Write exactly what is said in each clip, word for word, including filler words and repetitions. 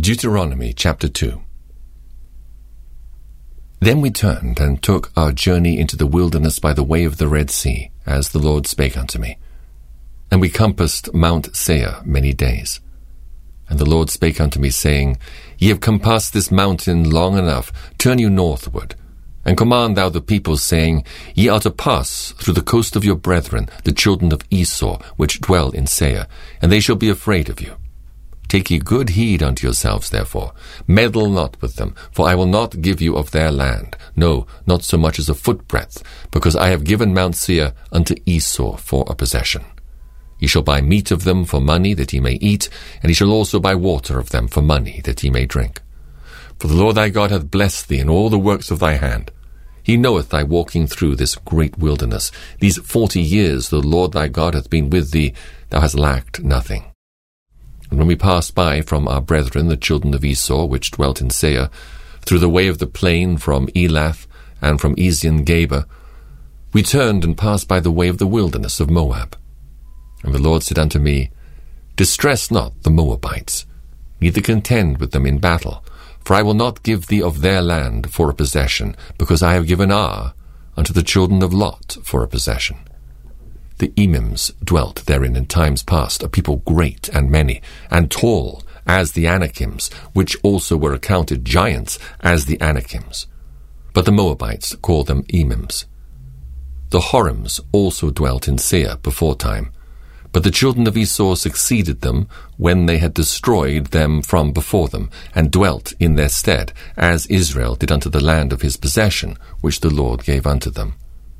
Deuteronomy chapter two. Then we turned and took our journey into the wilderness by the way of the Red Sea, as the Lord spake unto me. And we compassed Mount Seir many days. And the Lord spake unto me, saying, Ye have compassed this mountain long enough, turn you northward, and command thou the people, saying, Ye are to pass through the coast of your brethren, the children of Esau, which dwell in Seir, and they shall be afraid of you. Take ye good heed unto yourselves, therefore. Meddle not with them, for I will not give you of their land, no, not so much as a footbreadth, because I have given Mount Seir unto Esau for a possession. Ye shall buy meat of them for money, that ye may eat, and ye shall also buy water of them for money, that ye may drink. For the Lord thy God hath blessed thee in all the works of thy hand. He knoweth thy walking through this great wilderness. These forty years the Lord thy God hath been with thee, thou hast lacked nothing. And when we passed by from our brethren, the children of Esau, which dwelt in Seir, through the way of the plain from Elath and from Ezion-Geber, we turned and passed by the way of the wilderness of Moab. And the Lord said unto me, Distress not the Moabites, neither contend with them in battle, for I will not give thee of their land for a possession, because I have given Ar unto the children of Lot for a possession. The Emims dwelt therein in times past, a people great and many, and tall as the Anakims, which also were accounted giants as the Anakims. But the Moabites call them Emims. The Horims also dwelt in Seir beforetime, but the children of Esau succeeded them when they had destroyed them from before them, and dwelt in their stead, as Israel did unto the land of his possession, which the Lord gave unto them.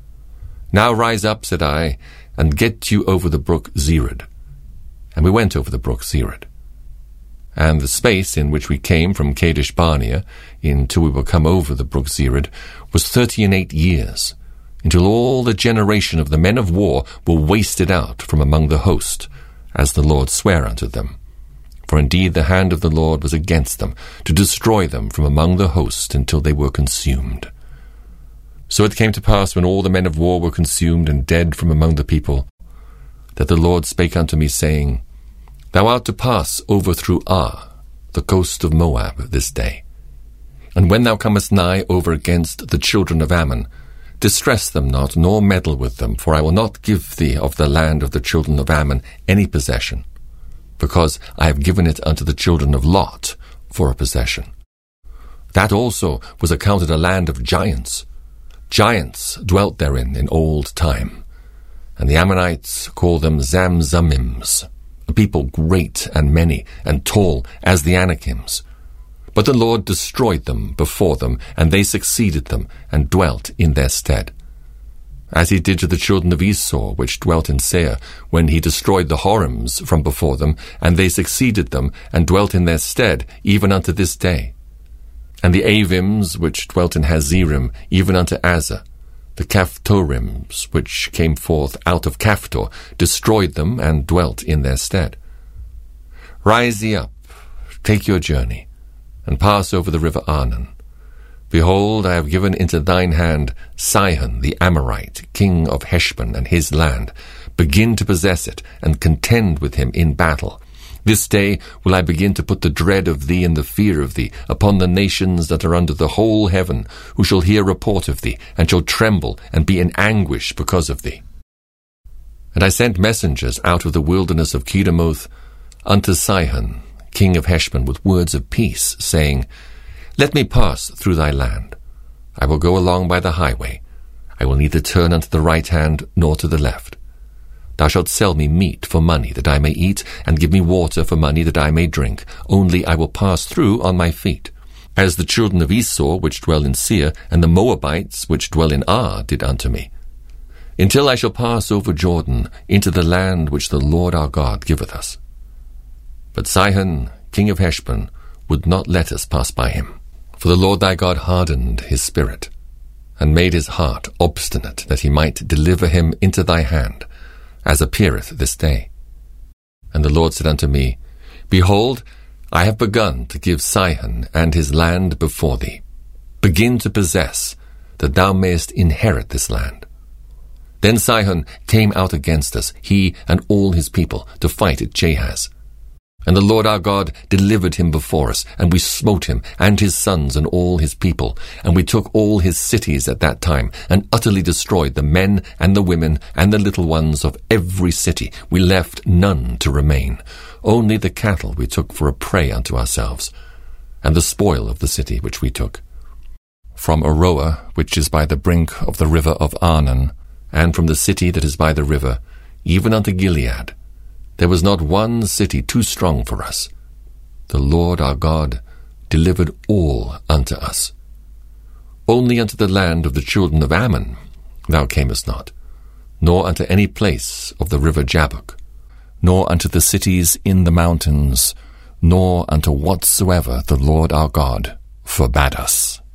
Now rise up, said I, and get you over the brook Zered. And we went over the brook Zered. And the space in which we came from Kadesh Barnea, until we were come over the brook Zered, was thirty and eight years, until all the generation of the men of war were wasted out from among the host, as the Lord sware unto them. For indeed the hand of the Lord was against them, to destroy them from among the host until they were consumed. So it came to pass, when all the men of war were consumed and dead from among the people, that the Lord spake unto me, saying, Thou art to pass over through Ar, the coast of Moab, this day. And when thou comest nigh over against the children of Ammon, distress them not, nor meddle with them, for I will not give thee of the land of the children of Ammon any possession, because I have given it unto the children of Lot for a possession. That also was accounted a land of giants. Giants dwelt therein in old time, and the Ammonites call them Zamzummims, a people great and many, and tall as the Anakims. But the Lord destroyed them before them, and they succeeded them, and dwelt in their stead. As he did to the children of Esau, which dwelt in Seir, when he destroyed the Horims from before them, and they succeeded them, and dwelt in their stead, even unto this day. And the Avims, which dwelt in Hazerim, even unto Azza, the Caphtorims, which came forth out of Caphtor, destroyed them, and dwelt in their stead. Rise ye up, take your journey, and pass over the river Arnon. Behold, I have given into thine hand Sihon the Amorite, king of Heshbon, and his land. Begin to possess it, and contend with him in battle. This day will I begin to put the dread of thee and the fear of thee upon the nations that are under the whole heaven, who shall hear report of thee, and shall tremble and be in anguish because of thee. And I sent messengers out of the wilderness of Kedemoth unto Sihon, king of Heshbon, with words of peace, saying, Let me pass through thy land. I will go along by the highway. I will neither turn unto the right hand nor to the left. Thou shalt sell me meat for money, that I may eat, and give me water for money, that I may drink. Only I will pass through on my feet, as the children of Esau, which dwell in Seir, and the Moabites, which dwell in Ar, did unto me, until I shall pass over Jordan into the land which the Lord our God giveth us. But Sihon, king of Heshbon, would not let us pass by him. For the Lord thy God hardened his spirit, and made his heart obstinate, that he might deliver him into thy hand, as appeareth this day. And the Lord said unto me, Behold, I have begun to give Sihon and his land before thee. Begin to possess, that thou mayest inherit this land. Then Sihon came out against us, he and all his people, to fight at Jahaz. And the Lord our God delivered him before us, and we smote him, and his sons, and all his people. And we took all his cities at that time, and utterly destroyed the men, and the women, and the little ones of every city. We left none to remain. Only the cattle we took for a prey unto ourselves, and the spoil of the city which we took. From Aroer, which is by the brink of the river of Arnon, and from the city that is by the river, even unto Gilead, there was not one city too strong for us. The Lord our God delivered all unto us. Only unto the land of the children of Ammon thou camest not, nor unto any place of the river Jabbok, nor unto the cities in the mountains, nor unto whatsoever the Lord our God forbade us.